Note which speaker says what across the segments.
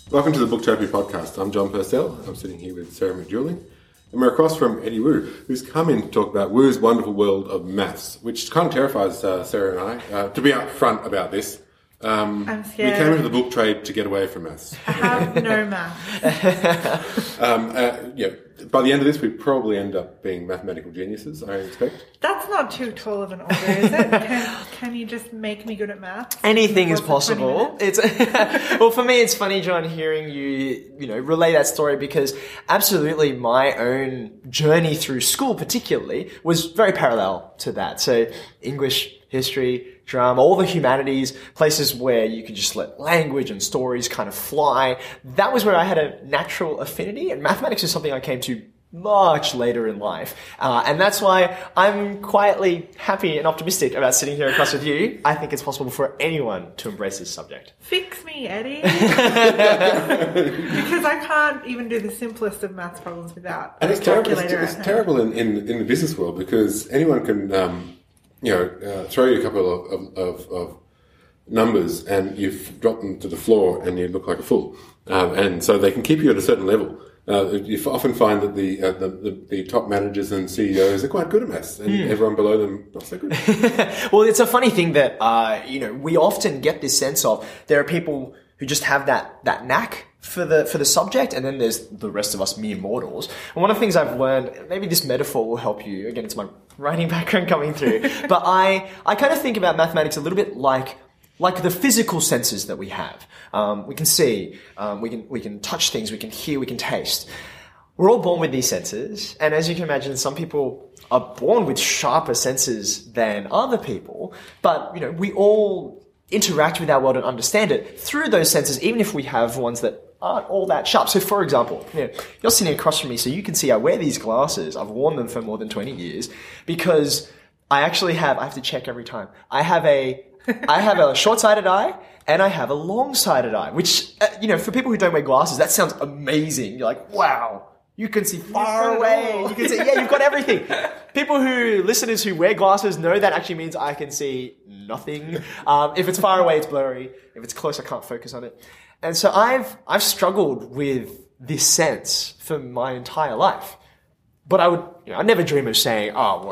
Speaker 1: Welcome to the Booktopia podcast. I'm John Purcell. I'm sitting here with Sarah McJuling. And we're across from Eddie Wu, who's come in to talk about Wu's wonderful world of maths, which kind of terrifies Sarah and I. To be upfront about this,
Speaker 2: I'm scared.
Speaker 1: we came into the book trade to get away from maths.
Speaker 2: I have no maths.
Speaker 1: By the end of this, we probably end up being mathematical geniuses, I expect.
Speaker 2: That's not too tall of an order, is it? Can you just make me good at maths?
Speaker 3: Anything is possible. It's well, for me, it's funny, John, hearing you relay that story, because absolutely my own journey through school, particularly, was very parallel to that. So English, history, drama, all the humanities, places where you could just let language and stories kind of fly. That was where I had a natural affinity, and mathematics is something I came to much later in life. And that's why I'm quietly happy and optimistic about sitting here across with you. I think it's possible for anyone to embrace this subject.
Speaker 2: Fix me, Eddie. Because I can't even do the simplest of maths problems without
Speaker 1: And
Speaker 2: a
Speaker 1: it's terrible.
Speaker 2: calculator.
Speaker 1: It's terrible in the business world, because anyone can throw you a couple of numbers and you drop them to the floor and you look like a fool. And so they can keep you at a certain level. You often find that the top managers and CEOs are quite good at maths, and everyone below them not so good.
Speaker 3: Well, it's a funny thing that we often get this sense of there are people who just have that knack for the subject, and then there's the rest of us mere mortals. And one of the things I've learned, maybe this metaphor will help you. Again, it's my writing background coming through, but I kind of think about mathematics a little bit like the physical senses that we have. We can see, we can touch things, we can hear, we can taste. We're all born with these senses, and as you can imagine, some people are born with sharper senses than other people, but we all interact with our world and understand it through those senses, even if we have ones that aren't all that sharp. So for example, you're sitting across from me, so you can see I wear these glasses. I've worn them for more than 20 years because I have to check every time. I have a short-sighted eye and I have a long-sighted eye, which, for people who don't wear glasses, that sounds amazing. You're like, wow, you can see far away. You can see, you've got everything. Listeners who wear glasses know that actually means I can see nothing. If it's far away, it's blurry. If it's close, I can't focus on it. And so I've struggled with this sense for my entire life. But I never dream of saying,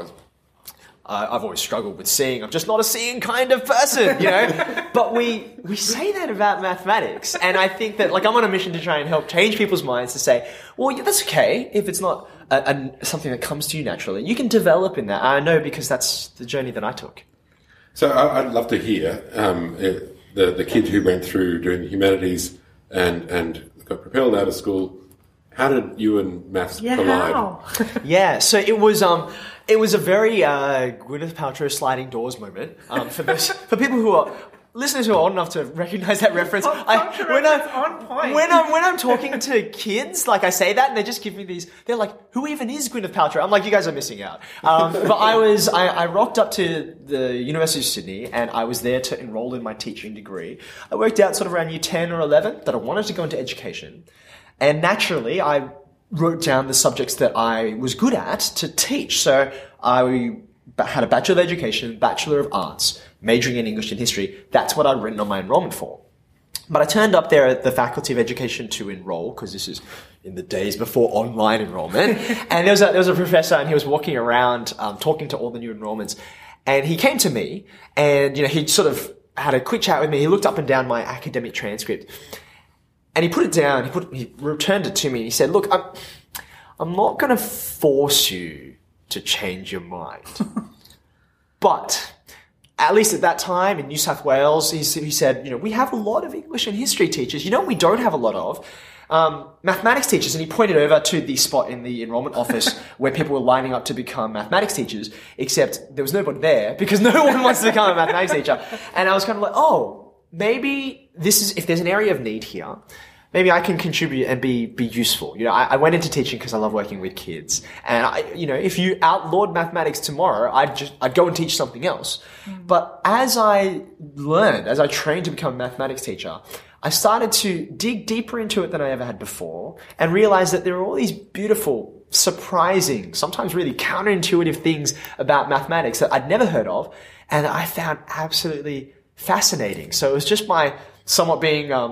Speaker 3: I've always struggled with seeing. I'm just not a seeing kind of person, But we say that about mathematics. And I think that, I'm on a mission to try and help change people's minds to say, well, that's okay if it's not something that comes to you naturally. You can develop in that. I know, because that's the journey that I took.
Speaker 1: So I'd love to hear the kid who went through doing the humanities and got propelled out of school. How did you and maths collide?
Speaker 2: How?
Speaker 3: Yeah, so it was a very Gwyneth Paltrow sliding doors moment. For people who are listeners who are old enough to recognize that reference,
Speaker 2: on point.
Speaker 3: when I'm talking to kids, I say that and they just give me these. They're like, "Who even is Gwyneth Paltrow?" I'm like, "You guys are missing out." But I rocked up to the University of Sydney and I was there to enroll in my teaching degree. I worked out sort of around year 10 or 11 that I wanted to go into education, and naturally I wrote down the subjects that I was good at to teach. So I had a Bachelor of Education, Bachelor of Arts, majoring in English and History. That's what I'd written on my enrollment form. But I turned up there at the Faculty of Education to enroll, because this is in the days before online enrollment. And there was a professor, and he was walking around talking to all the new enrollments. And he came to me, and he sort of had a quick chat with me. He looked up and down my academic transcript, and he put it down. He returned it to me, and he said, "Look, I'm not going to force you to change your mind, but at least at that time in New South Wales, he said, we have a lot of English and history teachers. We don't have a lot of mathematics teachers." And he pointed over to the spot in the enrollment office where people were lining up to become mathematics teachers, except there was nobody there because no one wants to become a mathematics teacher. And I was kind of like, maybe if there's an area of need here, maybe I can contribute and be useful. I went into teaching because I love working with kids. And if you outlawed mathematics tomorrow, I'd go and teach something else. But as I trained to become a mathematics teacher, I started to dig deeper into it than I ever had before, and realized that there are all these beautiful, surprising, sometimes really counterintuitive things about mathematics that I'd never heard of, and that I found absolutely fascinating. So it was just my somewhat being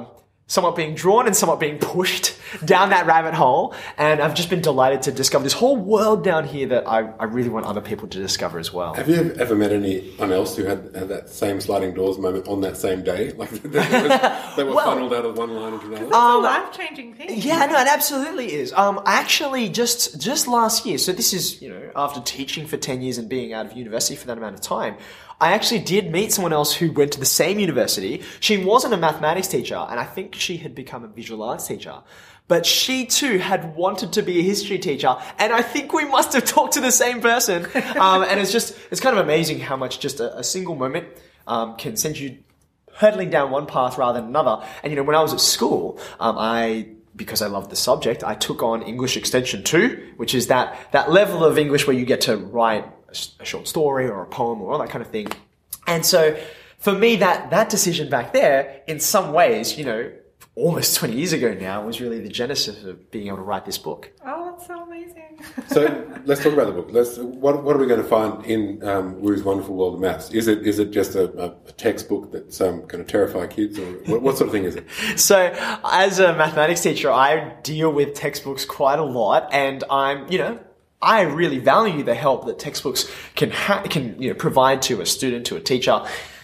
Speaker 3: somewhat being drawn and somewhat being pushed down that rabbit hole. And I've just been delighted to discover this whole world down here that I really want other people to discover as well.
Speaker 1: Have you ever met anyone else who had that same sliding doors moment on that same day? Like they were funneled out of one line into another?
Speaker 2: It's a life-changing thing.
Speaker 3: Yeah, no, it absolutely is. Actually, just last year, so this is, after teaching for 10 years and being out of university for that amount of time, I actually did meet someone else who went to the same university. She wasn't a mathematics teacher, and I think she had become a visual arts teacher. But she too had wanted to be a history teacher, and I think we must have talked to the same person. And it's kind of amazing how much just a single moment can send you hurtling down one path rather than another. And when I was at school, because I loved the subject, I took on English Extension 2, which is that level of English where you get to write a short story or a poem or all that kind of thing. And so for me, that decision back there, in some ways, almost 20 years ago now, was really the genesis of being able to write this book.
Speaker 2: Oh, that's so amazing.
Speaker 1: So let's talk about the book. What are we going to find in Wu's Wonderful World of Maths? Is it just a textbook that's going to terrify kids, or what sort of thing is it? So
Speaker 3: as a mathematics teacher, I deal with textbooks quite a lot, and I really value the help that textbooks can provide to a student, to a teacher.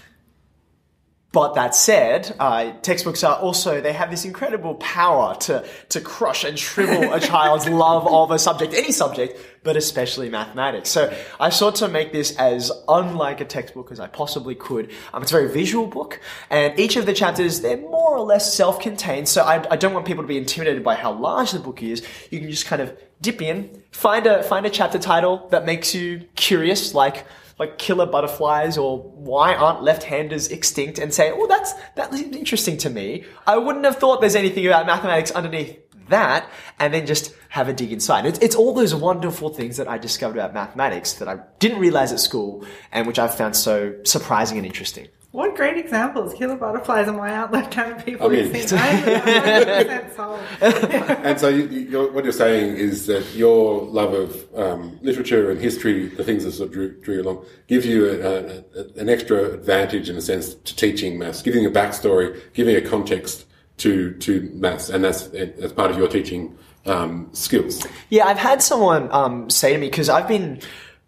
Speaker 3: But that said, textbooks are also, they have this incredible power to crush and shrivel a child's love of a subject, any subject, but especially mathematics. So I sought to make this as unlike a textbook as I possibly could. It's a very visual book, and each of the chapters, they're more or less self-contained. So I don't want people to be intimidated by how large the book is. You can just kind of dip in, find a chapter title that makes you curious, like killer butterflies or why aren't left-handers extinct, and say, oh, that's interesting to me. I wouldn't have thought there's anything about mathematics underneath that, and then just have a dig inside. It's all those wonderful things that I discovered about mathematics that I didn't realize at school and which I found so surprising and interesting.
Speaker 2: What great examples. Killer butterflies and why aren't left-handed people
Speaker 1: I'm
Speaker 2: 100% sold.
Speaker 1: And so what you're saying is that your love of literature and history, the things that sort of drew you along, give you an extra advantage in a sense to teaching maths, giving a backstory, giving a context to maths, and that's as part of your teaching skills. Yeah, I've had someone say to me, because I've been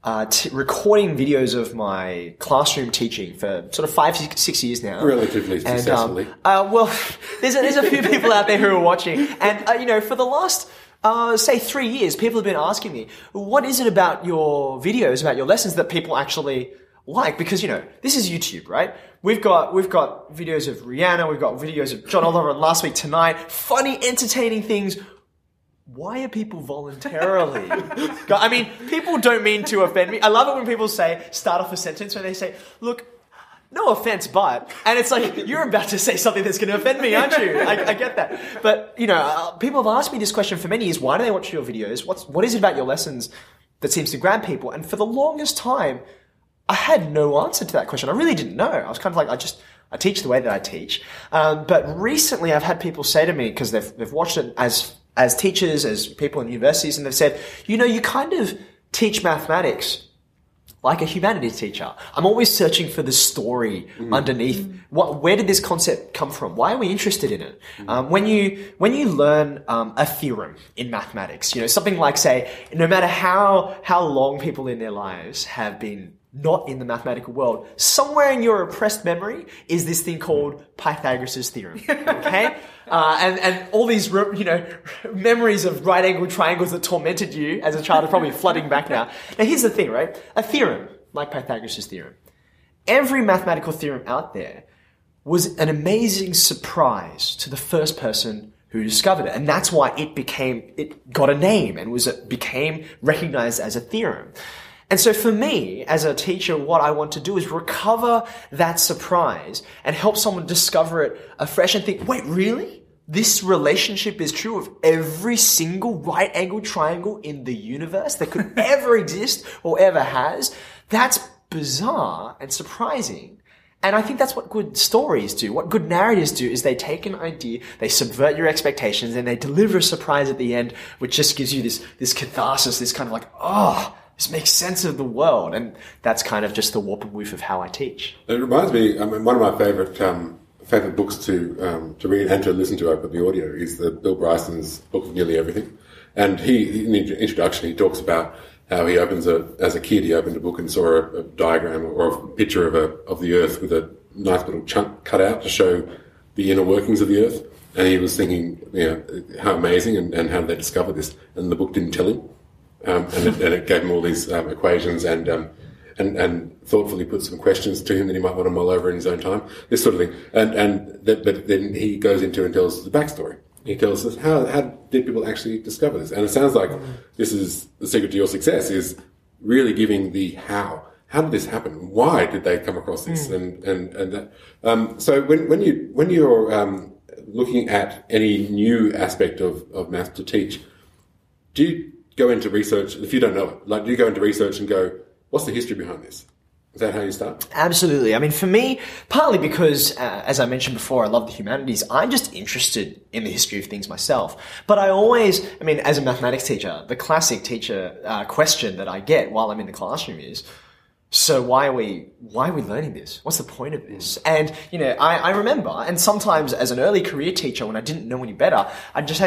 Speaker 1: recording videos of my classroom teaching for sort of 5-6 years now. Relatively successfully. Well, there's a few people out there who are watching. And, for the last, say 3 years, people have been asking me, what is it about your videos, about your lessons that people actually like? Because, this is YouTube, right? We've got videos of Rihanna, we've got videos of John Oliver and Last Week Tonight, funny, entertaining things. Why are people voluntarily? I mean, people don't mean to offend me. I love it when people start off a sentence where they say, look, no offense, but, and it's like, you're about to say something that's going to offend me, aren't you? I get that. But, people have asked me this question for many years. Why do they watch your videos? What is it about your lessons that seems to grab people? And for the longest time, I had no answer to that question. I really didn't know. I was kind of like, I teach the way that I teach. But recently I've had people say to me, because they've watched it as teachers, as people in universities, and they've said, you kind of teach mathematics like a humanities teacher. I'm always searching for the story underneath. Where did this concept come from? Why are we interested in it? When you learn a theorem in mathematics, something like, say, no matter how long people in their lives have been not in the mathematical world, somewhere in your repressed memory is this thing called Pythagoras' theorem. Okay? And all these, memories of right-angled triangles that tormented you as a child are probably flooding back now. Now, here's the thing, right? A theorem, like Pythagoras' theorem, every mathematical theorem out there was an amazing surprise to the first person who discovered it. And that's why it got a name and became recognized as a theorem. And so for me, as a teacher, what I want to do is recover that surprise and help someone discover it afresh and think, wait, really? This relationship is true of every single right-angled triangle in the universe that could ever exist or ever has? That's bizarre and surprising. And I think that's what good stories do. What good narratives do is they take an idea, they subvert your expectations, and they deliver a surprise at the end, which just gives you this catharsis, this kind of like, this makes sense of the world. And that's kind of just the warp and woof of how I teach. It reminds me, one of my favorite favourite books to read and to listen to over the audio is the Bill Bryson's book of Nearly Everything. And he in the introduction, he talks about how he opens as a kid, he opened a book and saw a diagram or a picture of the Earth with a nice little chunk cut out to show the inner workings of the Earth. And he was thinking, how amazing and how did they discover this? And the book didn't tell him. And it gave him all these equations and thoughtfully put some questions to him that he might want to mull over in his own time, this sort of thing. But then he goes into and tells the backstory. He tells us how did people actually discover this? And it sounds like this is the secret to your success, is really giving the how. How did this happen? Why did they come across this? And that. So when you're looking at any new aspect of math to teach, do you go into research if you don't know it? Like, do you go into research and go, what's the history behind this? Is that how you start?
Speaker 3: Absolutely. I mean, for me, partly because, as I mentioned before, I love the humanities. I'm just interested in the history of things myself. But as a mathematics teacher, the classic teacher question that I get while I'm in the classroom is, so why are we learning this? What's the point of this? And, I remember, and sometimes as an early career teacher, when I didn't know any better, I'd just say,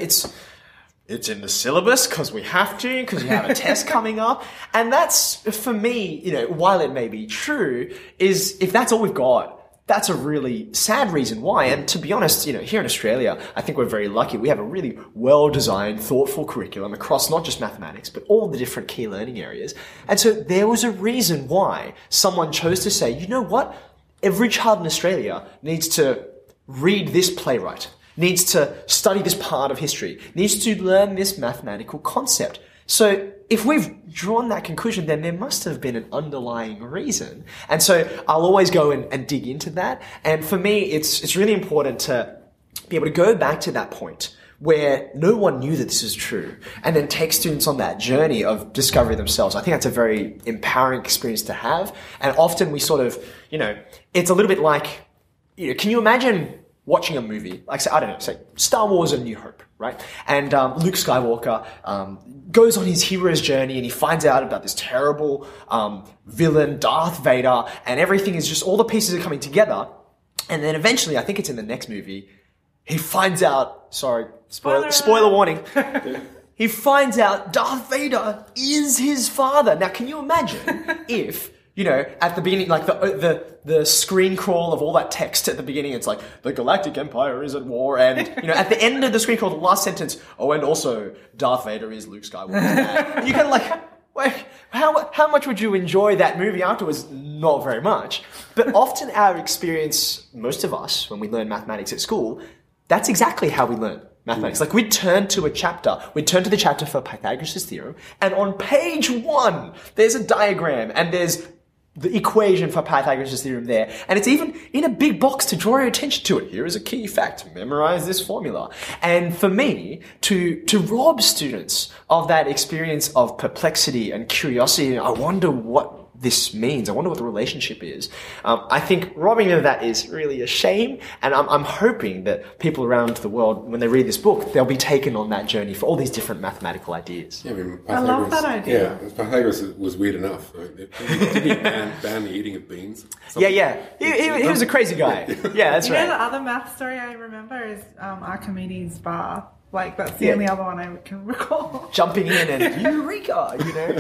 Speaker 3: it's in the syllabus because we have to, because you have a test coming up. And that's, for me, while it may be true, is if that's all we've got, that's a really sad reason why. And to be honest, here in Australia, I think we're very lucky. We have a really well-designed, thoughtful curriculum across not just mathematics, but all the different key learning areas. And so there was a reason why someone chose to say, you know what? Every child in Australia needs to read this playwright, needs to study this part of history, needs to learn this mathematical concept. So if we've drawn that conclusion, then there must have been an underlying reason. And so I'll always go and dig into that. And for me, it's really important to be able to go back to that point where no one knew that this is true, and then take students on that journey of discovery themselves. I think that's a very empowering experience to have. And often we sort of, it's a little bit like, can you imagine watching a movie, like, say Star Wars: A New Hope, right? And Luke Skywalker goes on his hero's journey, and he finds out about this terrible villain, Darth Vader, and everything is just, all the pieces are coming together. And then eventually, I think it's in the next movie, he finds out, spoiler warning, he finds out Darth Vader is his father. Now, can you imagine if, at the beginning, like the screen crawl of all that text at the beginning, it's like, the Galactic Empire is at war, and, at the end of the screen crawl, the last sentence, and also, Darth Vader is Luke Skywalker. You kind of like, wait, how much would you enjoy that movie afterwards? Not very much. But often our experience, most of us, when we learn mathematics at school, that's exactly how we learn mathematics. Like, we'd turn to the chapter for Pythagoras' theorem, and on page 1, there's a diagram, and there's the equation for Pythagoras' theorem there. And it's even in a big box to draw your attention to it. Here is a key fact. Memorize this formula. And for me, to rob students of that experience of perplexity and curiosity, I wonder what this means. I wonder what the relationship is. I think robbing them of that is really a shame. And I'm hoping that people around the world, when they read this book, they'll be taken on that journey for all these different mathematical ideas.
Speaker 1: Yeah,
Speaker 2: I love that idea.
Speaker 1: Yeah, Pythagoras was weird enough. Did he ban the eating of beans?
Speaker 3: Yeah. He was a crazy guy. Yeah, that's right.
Speaker 2: The other math story I remember is Archimedes' bar. Like, that's the only other one I can recall.
Speaker 3: Jumping in and eureka,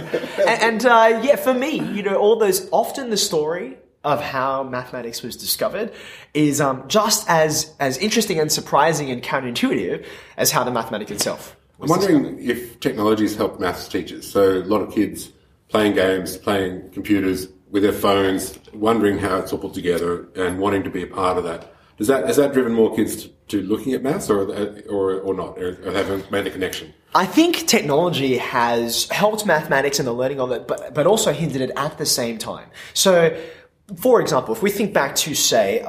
Speaker 3: And for me, all those, often the story of how mathematics was discovered is just as interesting and surprising and counterintuitive as how the mathematics itself was
Speaker 1: I'm wondering
Speaker 3: discovered.
Speaker 1: if technology's helped maths teachers. So a lot of kids playing games, playing computers with their phones, wondering how it's all put together and wanting to be a part of that. Has that driven more kids to looking at maths or not? Or haven't made the connection?
Speaker 3: I think technology has helped mathematics and the learning of it, but also hindered it at the same time. So, for example, if we think back to, say,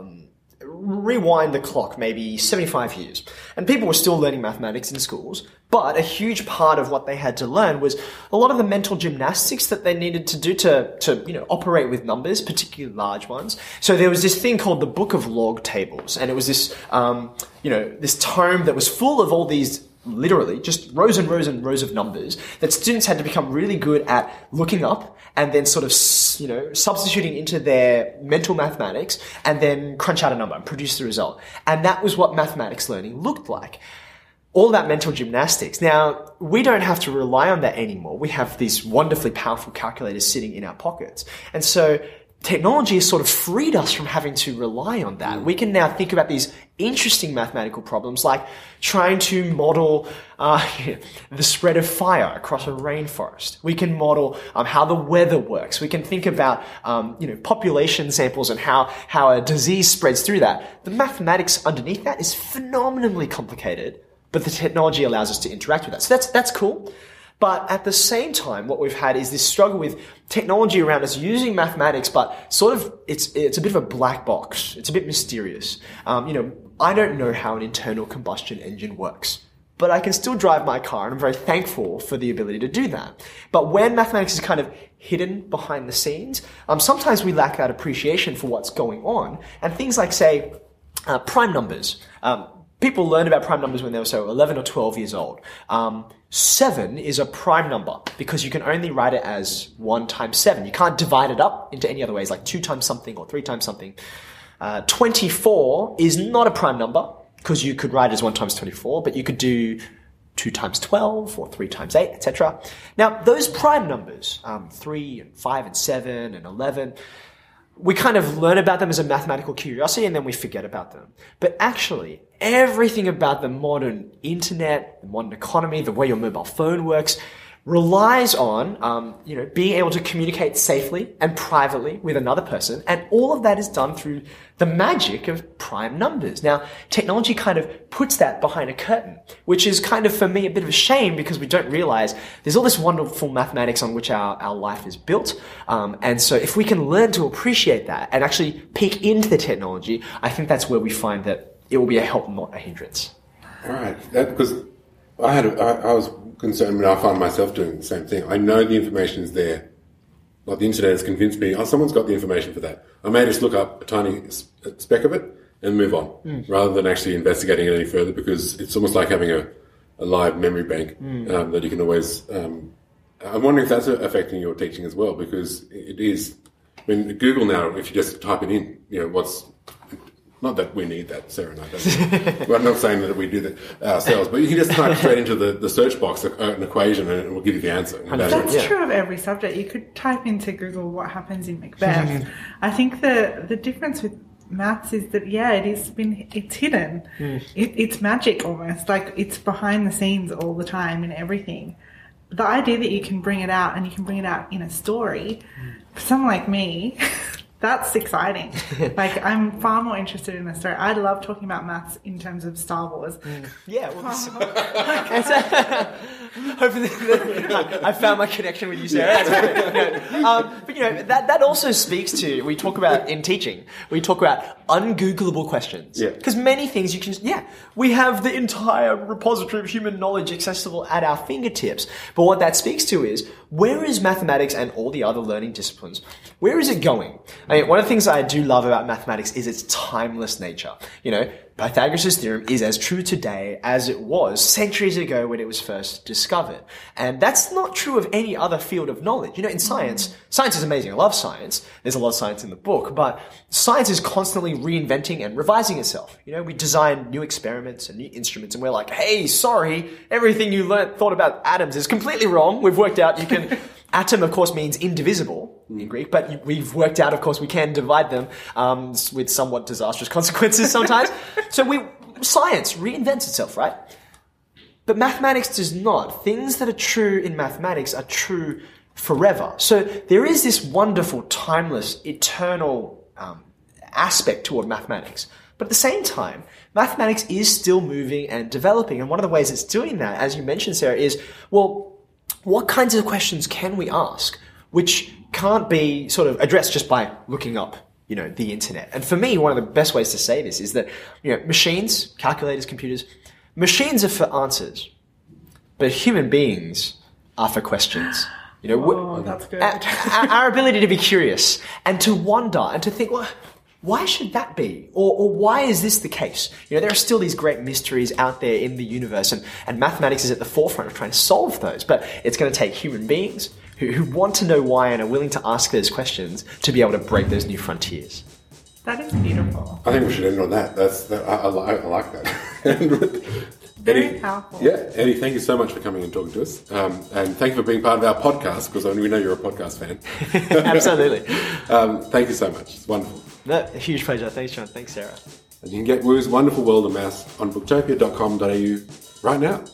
Speaker 3: rewind the clock maybe 75 years, and people were still learning mathematics in schools, but a huge part of what they had to learn was a lot of the mental gymnastics that they needed to do to operate with numbers, particularly large ones. So there was this thing called the Book of Log Tables, and it was this this tome that was full of all these, literally just rows and rows and rows of numbers that students had to become really good at looking up and then sort of, substituting into their mental mathematics and then crunch out a number and produce the result. And that was what mathematics learning looked like. All that mental gymnastics. Now, we don't have to rely on that anymore. We have these wonderfully powerful calculators sitting in our pockets. And so technology has sort of freed us from having to rely on that. We can now think about these interesting mathematical problems like trying to model the spread of fire across a rainforest. We can model how the weather works. We can think about population samples and how a disease spreads through that. The mathematics underneath that is phenomenally complicated, but the technology allows us to interact with that. So that's cool. But at the same time, what we've had is this struggle with technology around us using mathematics, but sort of it's a bit of a black box. It's a bit mysterious. I don't know how an internal combustion engine works, but I can still drive my car, and I'm very thankful for the ability to do that. But when mathematics is kind of hidden behind the scenes, sometimes we lack that appreciation for what's going on. And things like, say, prime numbers. People learned about prime numbers when they were, 11 or 12 years old. 7 is a prime number because you can only write it as 1 times 7. You can't divide it up into any other ways, like 2 times something or 3 times something. 24 is not a prime number because you could write it as 1 times 24, but you could do 2 times 12 or 3 times 8, etc. Now, those prime numbers, 3 and 5 and 7 and 11, we kind of learn about them as a mathematical curiosity and then we forget about them. But actually, everything about the modern internet, the modern economy, the way your mobile phone works, relies on, being able to communicate safely and privately with another person. And all of that is done through the magic of prime numbers. Now, technology kind of puts that behind a curtain, which is kind of, for me, a bit of a shame because we don't realize there's all this wonderful mathematics on which our life is built. And so if we can learn to appreciate that and actually peek into the technology, I think that's where we find that it will be a help, not a hindrance.
Speaker 1: All right. Because I was concerned when I find myself doing the same thing. I know the information is there. Like the internet has convinced me, someone's got the information for that. I may just look up a tiny speck of it and move on, rather than actually investigating it any further, because it's almost like having a live memory bank that you can always... I'm wondering if that's affecting your teaching as well, because it is... I mean, Google now, if you just type it in, what's... Not that we need that, Sarah and I don't. I'm not saying that we do that ourselves, but you can just type straight into the search box an equation and it will give you the answer.
Speaker 2: That's true of every subject. You could type into Google what happens in Macbeth. I think the difference with maths is that, it's hidden. It's magic almost. Like it's behind the scenes all the time in everything. The idea that you can bring it out and you can bring it out in a story, for someone like me... That's exciting. Like, I'm far more interested in a story. I love talking about maths in terms of Star Wars.
Speaker 3: Yeah, well, hopefully I found my connection with you, Sarah. But that also speaks to, we talk about in teaching, we talk about ungoogleable questions.
Speaker 1: Yeah.
Speaker 3: Because many things you can, we have the entire repository of human knowledge accessible at our fingertips. But what that speaks to is, where is mathematics and all the other learning disciplines? Where is it going? I mean, one of the things I do love about mathematics is its timeless nature. Pythagoras' theorem is as true today as it was centuries ago when it was first discovered. And that's not true of any other field of knowledge. In science is amazing. I love science. There's a lot of science in the book, but science is constantly reinventing and revising itself. We design new experiments and new instruments and we're like, hey, sorry, everything you thought about atoms is completely wrong. We've worked out you can... Atom, of course, means indivisible in Greek, but we've worked out, of course, we can divide them with somewhat disastrous consequences sometimes. So science reinvents itself, right? But mathematics does not. Things that are true in mathematics are true forever. So there is this wonderful, timeless, eternal aspect toward mathematics. But at the same time, mathematics is still moving and developing. And one of the ways it's doing that, as you mentioned, Sarah, is, what kinds of questions can we ask which can't be sort of addressed just by looking up, the internet? And for me, one of the best ways to say this is that, machines, calculators, computers, machines are for answers, but human beings are for questions.
Speaker 2: That's good.
Speaker 3: Our ability to be curious and to wonder and to think, Why should that be? Or why is this the case? You know, there are still these great mysteries out there in the universe, and mathematics is at the forefront of trying to solve those. But it's going to take human beings who want to know why and are willing to ask those questions to be able to break those new frontiers.
Speaker 2: That is beautiful.
Speaker 1: I think we should end on that. I like that.
Speaker 2: Very powerful.
Speaker 1: Yeah, Eddie, thank you so much for coming and talking to us. And thank you for being part of our podcast, because we know you're a podcast fan.
Speaker 3: Absolutely.
Speaker 1: Thank you so much. It's wonderful.
Speaker 3: No, a huge pleasure. Thanks, John. Thanks, Sarah.
Speaker 1: And you can get Woo's Wonderful World of Maths on booktopia.com.au right now.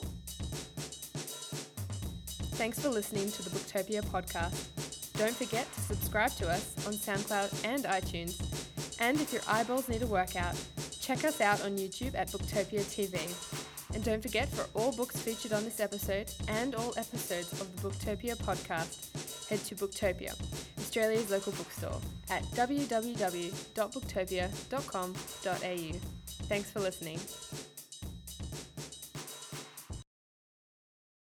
Speaker 4: Thanks for listening to the Booktopia podcast. Don't forget to subscribe to us on SoundCloud and iTunes. And if your eyeballs need a workout, check us out on YouTube at Booktopia TV. And don't forget, for all books featured on this episode and all episodes of the Booktopia podcast, head to Booktopia, Australia's local bookstore, at www.booktopia.com.au. Thanks for listening.